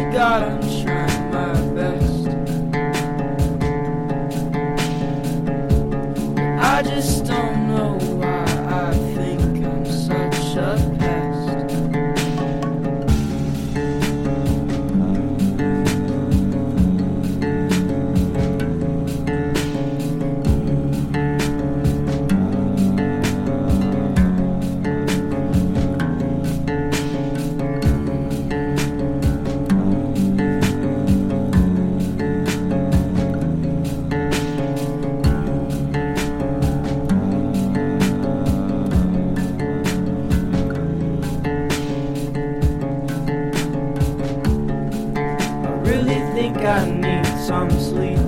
God, I'm trying my best. I just don't know why I think I'm such a pest. I think I need some sleep.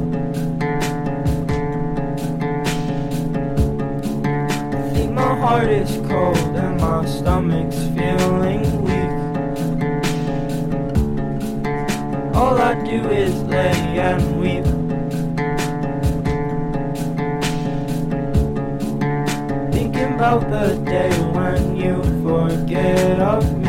I think my heart is cold and my stomach's feeling weak. All I do is lay and weep. Thinking about the day when you forget about